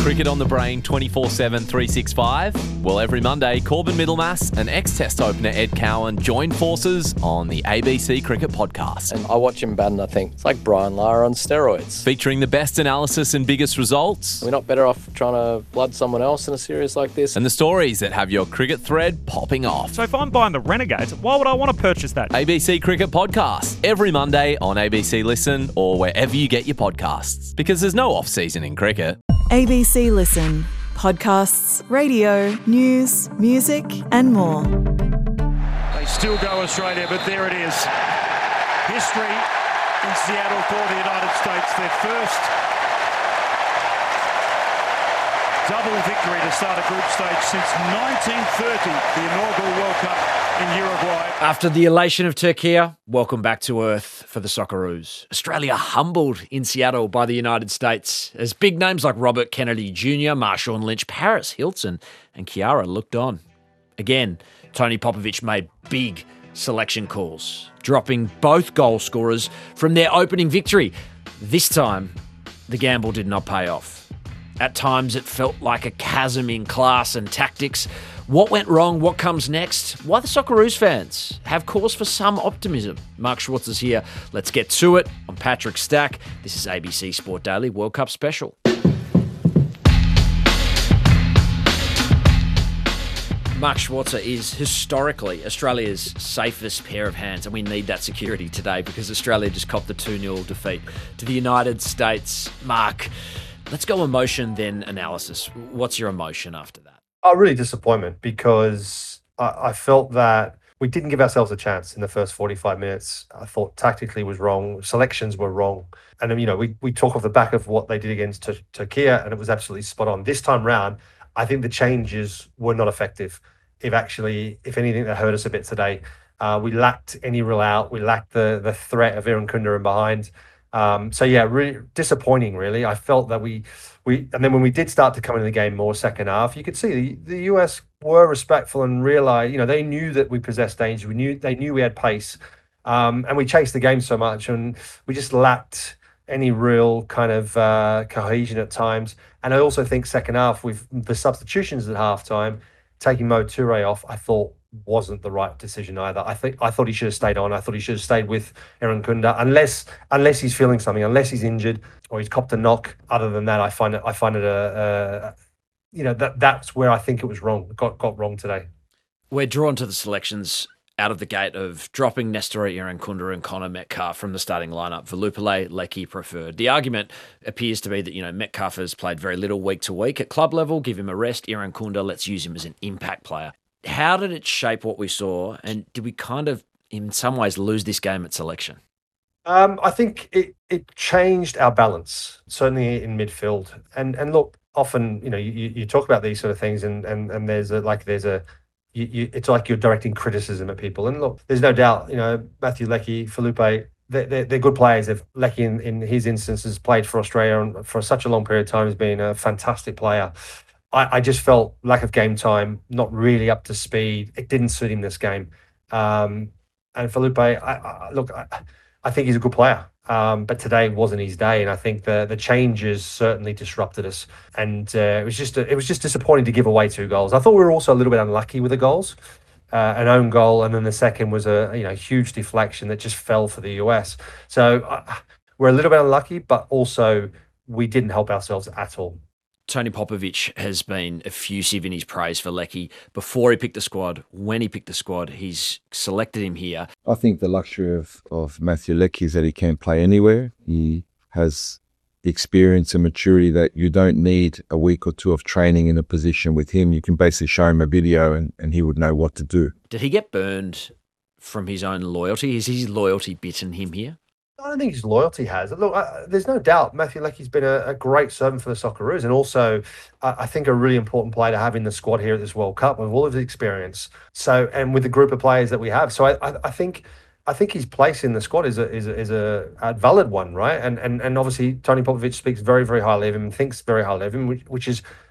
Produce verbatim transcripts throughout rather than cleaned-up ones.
Cricket on the Brain twenty-four seven, three sixty-five? Well, every Monday, Corbin Middlemass and ex-Test opener Ed Cowan join forces on the A B C Cricket Podcast. And I watch him bat and I think, it's like Brian Lara on steroids. Featuring the best analysis and biggest results. We're not better off trying to blood someone else in a series like this. And the stories that have your cricket thread popping off. So if I'm buying the Renegades, why would I want to purchase that? A B C Cricket Podcast, every Monday on A B C Listen or wherever you get your podcasts. Because there's no off-season in cricket. A B C Listen. Podcasts, radio, news, music and more. They still go Australia, but there it is. History in Seattle for the United States. Their first double victory to start a group stage since nineteen thirty, the inaugural World Cup in Uruguay. After the elation of Turkey, welcome back to Earth for the Socceroos. Australia humbled in Seattle by the United States as big names like Robert Kennedy Junior, Marshawn Lynch, Paris Hilton and Kiara looked on. Again, Tony Popovich made big selection calls, dropping both goal scorers from their opening victory. This time, the gamble did not pay off. At times, it felt like a chasm in class and tactics. What went wrong? What comes next? Why the Socceroos fans have cause for some optimism. Mark Schwartz is here. Let's get to it. I'm Patrick Stack. This is A B C Sport Daily World Cup Special. Mark Schwarzer is historically Australia's safest pair of hands, and we need that security today because Australia just copped the two nil defeat to the United States. Mark, let's go emotion, then analysis. What's your emotion after that? Oh, really disappointment because I, I felt that we didn't give ourselves a chance in the first forty-five minutes. I thought tactically was wrong, selections were wrong. And, you know, we, we talk off the back of what they did against T- Turkey, and it was absolutely spot on. This time round, I think the changes were not effective. If actually, if anything, that hurt us a bit today. Uh, we lacked any real out. We lacked the the threat of Aaron Kunda in behind. Um, so yeah, really disappointing. Really, I felt that we we and then when we did start to come into the game more second half, you could see the, the U S were respectful and realized, you know, they knew that we possessed danger. We knew they knew we had pace, um, and we chased the game so much, and we just lacked any real kind of uh, cohesion at times. And I also think second half with the substitutions at halftime, taking Mo Toure off, I thought wasn't the right decision either. I think I thought he should have stayed on. I thought he should have stayed with Aaron Kunda, unless unless he's feeling something, unless he's injured or he's copped a knock. Other than that, I find it I find it a, a you know that that's where I think it was wrong. Got got wrong today. We're drawn to the selections out of the gate of dropping Nestor Aaron Kunda and Connor Metcalf from the starting lineup. Velupillay, Leckie preferred. The argument appears to be that, you know, Metcalf has played very little week to week at club level. Give him a rest. Aaron Kunda, let's use him as an impact player. How did it shape what we saw? And did we kind of, in some ways, lose this game at selection? Um, I think it it changed our balance, certainly in midfield. And and look, often, you know, you, you talk about these sort of things, and and and there's a like there's a You, you, it's like you're directing criticism at people. And look, there's no doubt, you know, Matthew Leckie, Felupe, they're, they're, they're good players. They've, Leckie, in, in his instance, has played for Australia and for such a long period of time, has been a fantastic player. I, I just felt lack of game time, not really up to speed. It didn't suit him this game. Um, and Felupe, I, I, look, I, I think he's a good player. Um, but today wasn't his day, and I think the the changes certainly disrupted us. And uh, it was just a, it was just disappointing to give away two goals. I thought we were also a little bit unlucky with the goals, uh, an own goal, and then the second was a you know huge deflection that just fell for the U S. So uh, we're a little bit unlucky, but also we didn't help ourselves at all. Tony Popovich has been effusive in his praise for Leckie before he picked the squad. When he picked the squad, he's selected him here. I think the luxury of, of Matthew Leckie is that he can play anywhere. He has experience and maturity that you don't need a week or two of training in a position with him. You can basically show him a video and, and he would know what to do. Did he get burned from his own loyalty? Is his loyalty bitten him here? I don't think his loyalty has. Look, uh, there's no doubt Matthew Leckie's been a, a great servant for the Socceroos, and also uh, I think a really important player to have in the squad here at this World Cup with all of his experience. So, and with the group of players that we have, so I, I, I think, I think his place in the squad is a is a, is a, a valid one, right? And and and obviously Tony Popovich speaks very very highly of him, and thinks very highly of him, which, which is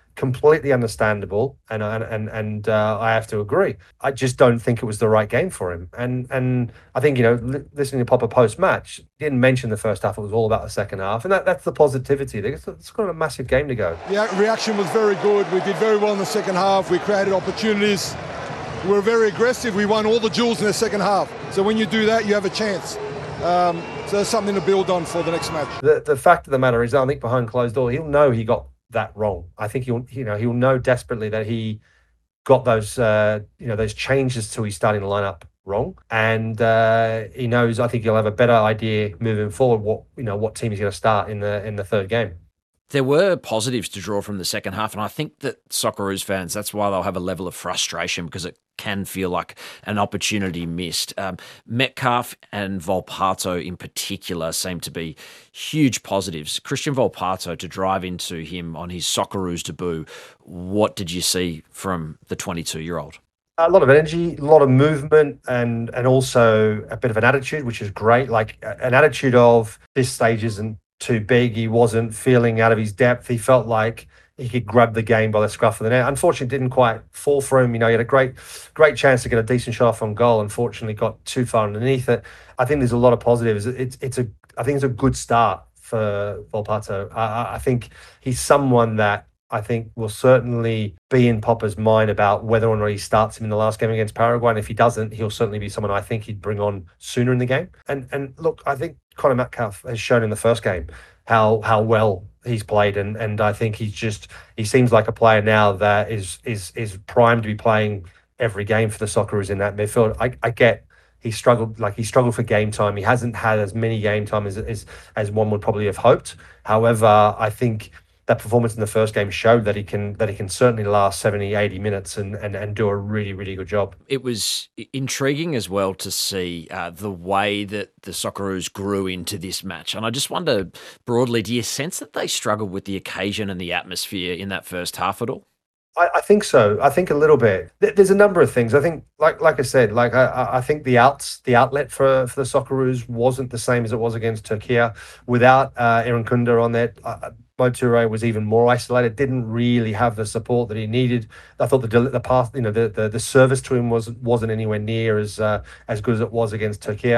completely understandable, and and and, and uh, I have to agree. I just don't think it was the right game for him. And and I think, you know, li- listening to Popper post match, didn't mention the first half. It was all about the second half, and that, that's the positivity. It's, it's got a massive game to go. The reaction was very good. We did very well in the second half. We created opportunities. We were very aggressive. We won all the duels in the second half. So when you do that, you have a chance. Um, so there's something to build on for the next match. The the fact of the matter is, I think behind closed door, he'll know he got that wrong. I think he'll, you know, he'll know desperately that he got those, uh, you know, those changes to his starting lineup wrong, and uh, he knows. I think he'll have a better idea moving forward what, you know, what team he's going to start in the in the third game. There were positives to draw from the second half, and I think that Socceroos fans, that's why they'll have a level of frustration, because it can feel like an opportunity missed. Um, Metcalf and Volpato in particular seem to be huge positives. Christian Volpato, to drive into him on his Socceroos debut, what did you see from the twenty-two-year-old? A lot of energy, a lot of movement, and and also a bit of an attitude, which is great. Like an attitude of, this stage isn't too big. He wasn't feeling out of his depth. He felt like he could grab the game by the scruff of the neck. Unfortunately, it didn't quite fall for him. You know, he had a great, great chance to get a decent shot off on goal. Unfortunately, got too far underneath it. I think there's a lot of positives. It's, it's a, I think it's a good start for Volpato. I, I think he's someone that I think will certainly be in Popper's mind about whether or not he starts him in the last game against Paraguay. And if he doesn't, he'll certainly be someone I think he'd bring on sooner in the game. And and look, I think Conor Metcalf has shown in the first game how how well he's played, and and I think he's just he seems like a player now that is is is primed to be playing every game for the Socceroos in that midfield. I, I get he struggled like he struggled for game time. He hasn't had as many game time as as as one would probably have hoped. However, I think that performance in the first game showed that he can that he can certainly last seventy, eighty minutes and and, and do a really, really good job. It was intriguing as well to see uh, the way that the Socceroos grew into this match. And I just wonder, broadly, do you sense that they struggled with the occasion and the atmosphere in that first half at all? I, I think so. I think a little bit. There's a number of things. I think, like like I said, like I, I think the outs, the outlet for, for the Socceroos wasn't the same as it was against Turkey. Without uh, Aaron Kunda on there, uh, Mo Toure was even more isolated. Didn't really have the support that he needed. I thought the the path, you know, the, the the service to him wasn't wasn't anywhere near as uh, as good as it was against Turkey.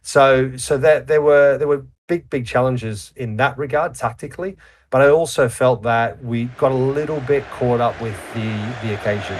So so there there were there were big big challenges in that regard tactically. But I also felt that we got a little bit caught up with the, the occasion.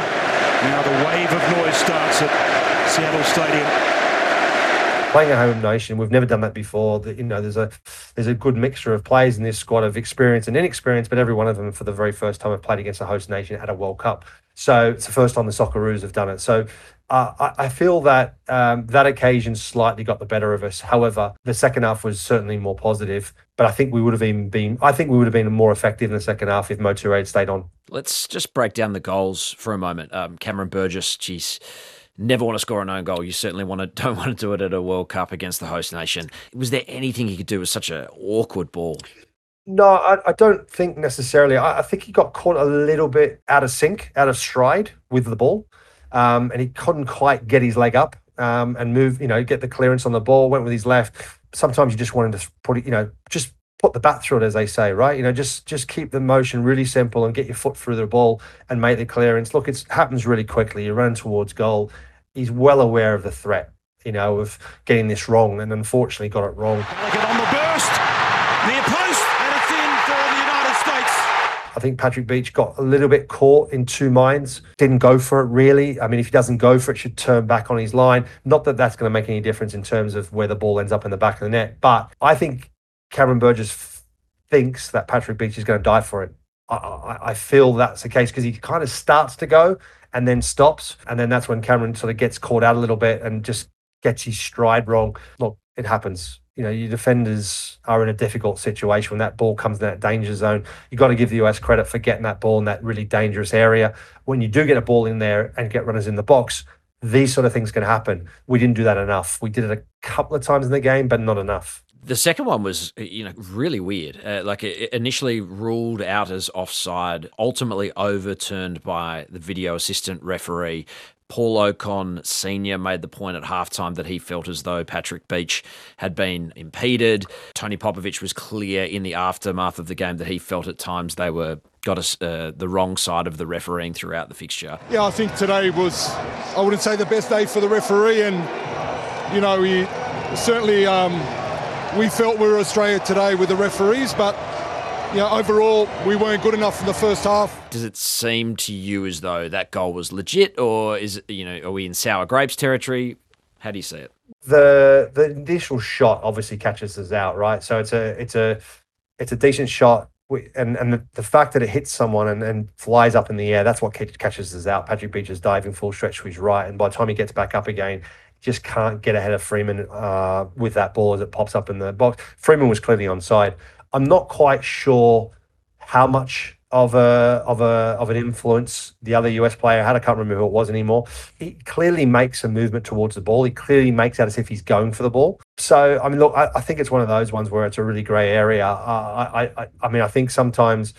Now the wave of noise starts at Seattle Stadium. Playing a home nation, we've never done that before. You know, there's a there's a good mixture of players in this squad of experience and inexperience, but every one of them for the very first time have played against a host nation at a World Cup. So it's the first time the Socceroos have done it. So uh, I, I feel that um, that occasion slightly got the better of us. However, the second half was certainly more positive. But I think we would have even been. I think we would have been more effective in the second half if Mo Toure had stayed on. Let's just break down the goals for a moment. Um, Cameron Burgess, geez, never want to score an own goal. You certainly want to don't want to do it at a World Cup against the host nation. Was there anything he could do with such an awkward ball? No, I, I don't think necessarily. I, I think he got caught a little bit out of sync, out of stride with the ball, um, and he couldn't quite get his leg up um, and move. You know, get the clearance on the ball. Went with his left. Sometimes you just want him to put it, you know, just put the bat through it, as they say, right? You know, just just keep the motion really simple and get your foot through the ball and make the clearance. Look, it happens really quickly. You run towards goal. He's well aware of the threat, you know, of getting this wrong, and unfortunately got it wrong. Gallagher on the burst, near post, and it's in for the United States. I think Patrick Beach got a little bit caught in two minds, didn't go for it really. I mean, if he doesn't go for it, should turn back on his line. Not that that's going to make any difference in terms of where the ball ends up in the back of the net. But I think Cameron Burgess f- thinks that Patrick Beach is going to die for it. I, I, I feel that's the case because he kind of starts to go and then stops. And then that's when Cameron sort of gets caught out a little bit and just gets his stride wrong. Look, it happens. You know, your defenders are in a difficult situation when that ball comes in that danger zone. You've got to give the U S credit for getting that ball in that really dangerous area. When you do get a ball in there and get runners in the box, these sort of things can happen. We didn't do that enough. We did it a couple of times in the game, but not enough. The second one was, you know, really weird. Uh, like it initially ruled out as offside, ultimately overturned by the video assistant referee. Paul Ocon Senior made the point at halftime that he felt as though Patrick Beach had been impeded. Tony Popovich was clear in the aftermath of the game that he felt at times they were got us uh, the wrong side of the refereeing throughout the fixture. Yeah, I think today was, I wouldn't say the best day for the referee, and, you know, we certainly, um, we felt we were Australia today with the referees, but, you know, overall, we weren't good enough in the first half. Does it seem to you as though that goal was legit, or is it, you know, are we in sour grapes territory? How do you see it? The the initial shot obviously catches us out, right? So it's a it's a it's a decent shot, and and the, the fact that it hits someone and, and flies up in the air, that's what catches us out. Patrick Beach is diving full stretch to his right, and by the time he gets back up again, just can't get ahead of Freeman uh, with that ball as it pops up in the box. Freeman was clearly onside. I'm not quite sure how much of a of a of an influence the other U S player had. I can't remember who it was anymore. He clearly makes a movement towards the ball. He clearly makes out as if he's going for the ball. So I mean, look, I, I think it's one of those ones where it's a really grey area. Uh, I, I I mean, I think sometimes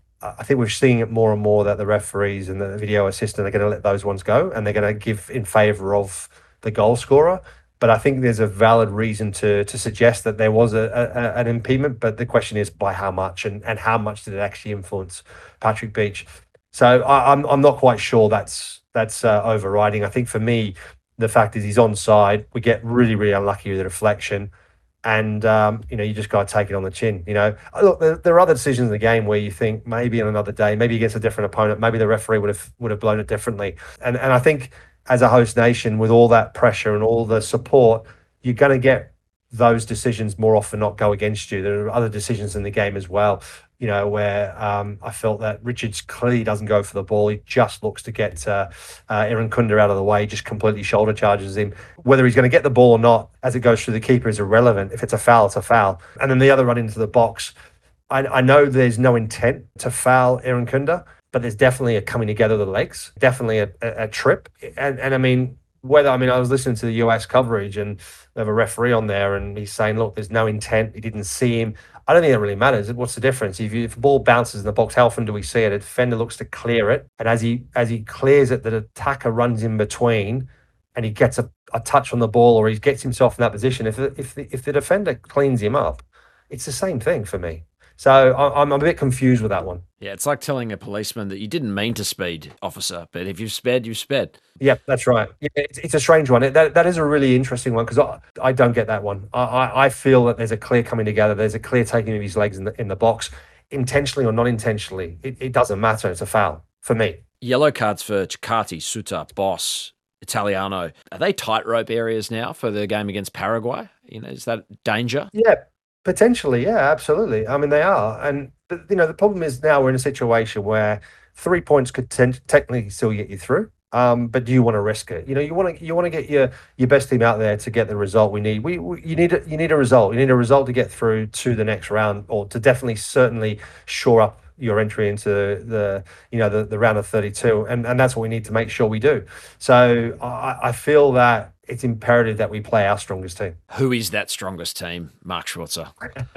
I think we're seeing it more and more that the referees and the video assistant are going to let those ones go, and they're going to give in favour of the goal scorer. But I think there's a valid reason to to suggest that there was a, a an impediment. But the question is by how much, and, and how much did it actually influence Patrick Beach? So I, I'm I'm not quite sure that's that's uh, overriding. I think for me, the fact is he's onside. We get really really unlucky with the deflection, and um, you know you just got to take it on the chin. You know, look, there, there are other decisions in the game where you think maybe on another day, maybe against a different opponent, maybe the referee would have would have blown it differently. And and I think, as a host nation, with all that pressure and all the support, you're going to get those decisions more often not go against you. There are other decisions in the game as well, you know, where um, I felt that Richards clearly doesn't go for the ball. He just looks to get uh, uh, Irankunda out of the way, just completely shoulder charges him. Whether he's going to get the ball or not as it goes through the keeper is irrelevant. If it's a foul, it's a foul. And then the other run into the box, I, I know there's no intent to foul Irankunda, but there's definitely a coming together of the legs, definitely a, a, a trip. And and I mean, whether, I mean, I was listening to the U S coverage and they have a referee on there and he's saying, look, there's no intent. He didn't see him. I don't think that really matters. What's the difference? If, you, if the ball bounces in the box, how often do we see it? A defender looks to clear it. And as he as he clears it, the attacker runs in between and he gets a, a touch on the ball, or he gets himself in that position. If, if, the, if the defender cleans him up, it's the same thing for me. So I'm a bit confused with that one. Yeah, it's like telling a policeman that you didn't mean to speed, officer, but if you've sped, you've sped. Yeah, that's right. Yeah, it's, it's a strange one. It, that that is a really interesting one because I, I don't get that one. I, I, I feel that there's a clear coming together. There's a clear taking of his legs in the in the box, intentionally or not intentionally. It, it doesn't matter. It's a foul for me. Yellow cards for Chikati, Suter, Boss, Italiano. Are they tightrope areas now for the game against Paraguay? You know, is that danger? Yeah. Potentially, yeah, absolutely. I mean, they are. And, you know, the problem is now we're in a situation where three points could ten- technically still get you through. Um, but do you want to risk it? You know, you want to you want to get your your best team out there to get the result we need. We, we you need a, you need a result. You need a result to get through to the next round, or to definitely certainly shore up your entry into the you know the, the round of thirty-two, and and that's what we need to make sure we do. So I, I feel that it's imperative that we play our strongest team. Who is that strongest team, Mark Schwarzer?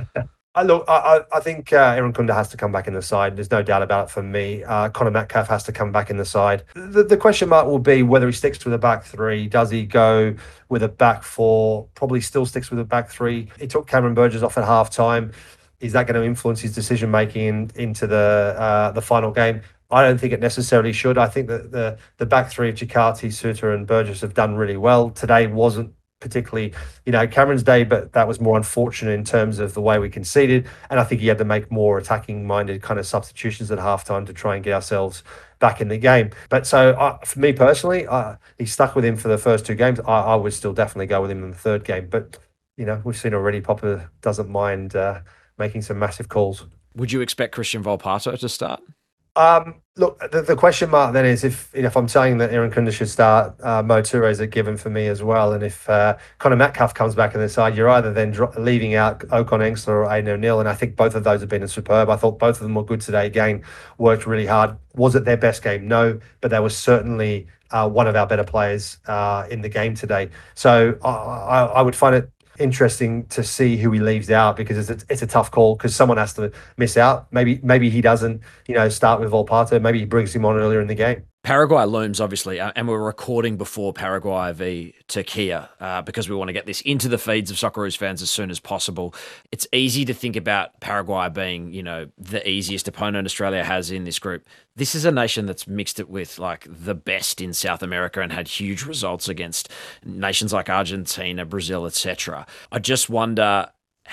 I look, I, I think uh, Irankunda has to come back in the side. There's no doubt about it for me. Uh, Connor Metcalf has to come back in the side. The, the question mark will be whether he sticks with a back three. Does he go with a back four? Probably still sticks with a back three. He took Cameron Burgess off at half time. Is that going to influence his decision making into the uh, the final game? I don't think it necessarily should. I think that the the back three of Chikati, Suter, and Burgess have done really well. Today wasn't particularly, you know, Cameron's day, but that was more unfortunate in terms of the way we conceded. And I think he had to make more attacking-minded kind of substitutions at halftime to try and get ourselves back in the game. But so uh, for me personally, uh, he stuck with him for the first two games. I, I would still definitely go with him in the third game. But, you know, we've seen already Popper doesn't mind uh, making some massive calls. Would you expect Christian Volpato to start? Um, look, the, the question mark then is if if I'm saying that Irankunda should start, uh, Mo Toure is a given for me as well. And if uh, Connor Metcalf comes back in the side, you're either then dro- leaving out Ocon Engsler or Aiden O'Neill. And I think both of those have been superb. I thought both of them were good today. Again, worked really hard. Was it their best game? No, but they were certainly uh, one of our better players uh, in the game today. So I, I, I would find it interesting to see who he leaves out, because it's a, it's a tough call, because someone has to miss out. Maybe maybe he doesn't, you know, start with Volpato. Maybe he brings him on earlier in the game. Paraguay looms, obviously, uh, and we're recording before Paraguay v Turkey uh, because we want to get this into the feeds of Socceroos fans as soon as possible. It's easy to think about Paraguay being, you know, the easiest opponent Australia has in this group. This is a nation that's mixed it with, like, the best in South America and had huge results against nations like Argentina, Brazil, et cetera. I just wonder,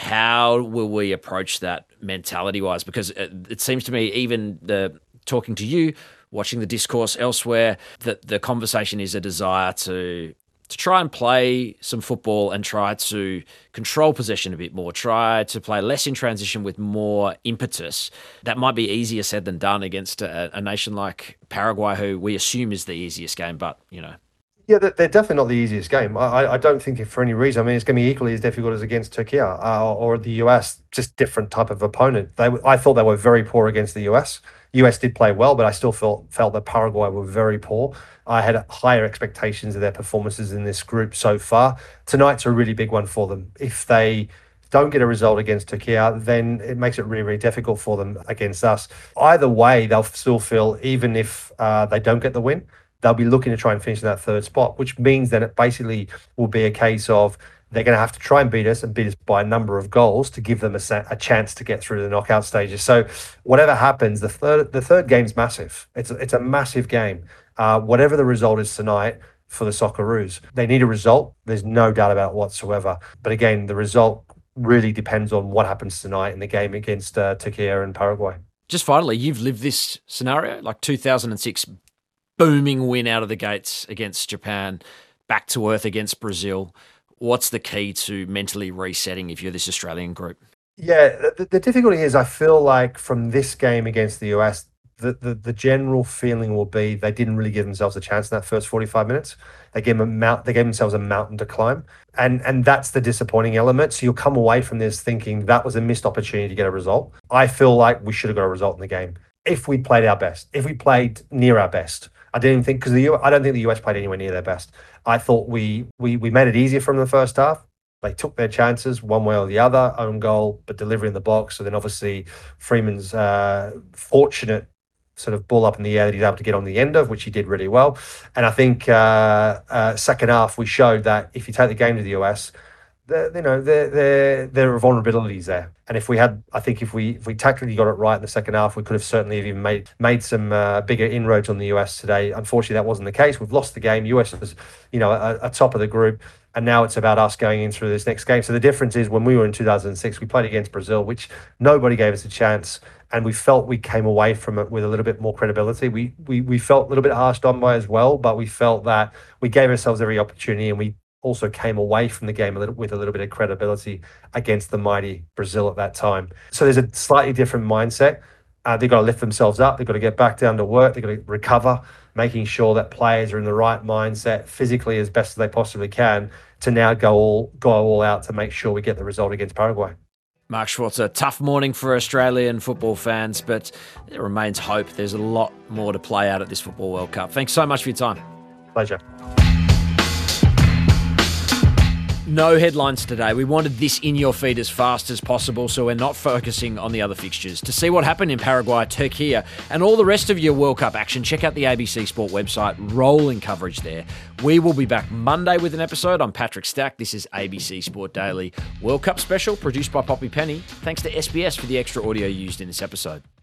how will we approach that mentality-wise? Because it, it seems to me, even the talking to you, watching the discourse elsewhere, that the conversation is a desire to to try and play some football and try to control possession a bit more, try to play less in transition with more impetus. That might be easier said than done against a, a nation like Paraguay, who we assume is the easiest game, but, you know. Yeah, they're definitely not the easiest game. I, I don't think for any reason. I mean, it's going to be equally as difficult as against Turkey uh, or the U S, just different type of opponent. They, I thought they were very poor against the U S. U S did play well, but I still felt felt that Paraguay were very poor. I had higher expectations of their performances in this group so far. Tonight's a really big one for them. If they don't get a result against Turkey, then it makes it really, really difficult for them against us. Either way, they'll still feel, even if uh, they don't get the win, they'll be looking to try and finish in that third spot, which means that it basically will be a case of they're going to have to try and beat us and beat us by a number of goals to give them a, a chance to get through the knockout stages. So whatever happens, the third the third game's massive. It's a, it's a massive game. Uh, whatever the result is tonight for the Socceroos, they need a result. There's no doubt about it whatsoever. But again, the result really depends on what happens tonight in the game against uh, Turkey and Paraguay. Just finally, you've lived this scenario, like two thousand six booming win out of the gates against Japan, back to earth against Brazil. What's the key to mentally resetting if you're this Australian group? Yeah, the, the difficulty is I feel like from this game against the U S, the, the, the general feeling will be they didn't really give themselves a chance in that first forty-five minutes. They gave, them a mount, they gave themselves a mountain to climb. And, and that's the disappointing element. So you'll come away from this thinking that was a missed opportunity to get a result. I feel like we should have got a result in the game if we played our best, if we played near our best. I didn't think because the U, I don't think the U S played anywhere near their best. I thought we we we made it easier from the first half. They took their chances one way or the other, own goal, but delivery in the box. So then obviously Freeman's uh, fortunate sort of ball up in the air that he's able to get on the end of, which he did really well. And I think uh, uh, second half we showed that if you take the game to the U S, the, you know, there there there are vulnerabilities there. And if we had, I think if we if we tactically got it right in the second half, we could have certainly even made made some uh, bigger inroads on the U S today. Unfortunately, that wasn't the case. We've lost the game. U S was, you know, a, a top of the group, and now it's about us going in through this next game. So the difference is when we were in two thousand six, we played against Brazil, which nobody gave us a chance, and we felt we came away from it with a little bit more credibility. We we we felt a little bit harshed on by as well, but we felt that we gave ourselves every opportunity, and we also came away from the game a little, with a little bit of credibility against the mighty Brazil at that time. So there's a slightly different mindset. Uh, they've got to lift themselves up. They've got to get back down to work. They've got to recover, making sure that players are in the right mindset physically as best as they possibly can to now go all go all out to make sure we get the result against Paraguay. Mark Schwarzer, tough morning for Australian football fans, but there remains hope. There's a lot more to play out at this Football World Cup. Thanks so much for your time. Pleasure. No headlines today. We wanted this in your feed as fast as possible, so we're not focusing on the other fixtures. To see what happened in Paraguay, Turkey, and all the rest of your World Cup action, check out the A B C Sport website. Rolling coverage there. We will be back Monday with an episode. I'm Patrick Stack. This is A B C Sport Daily World Cup special, produced by Poppy Penny. Thanks to S B S for the extra audio used in this episode.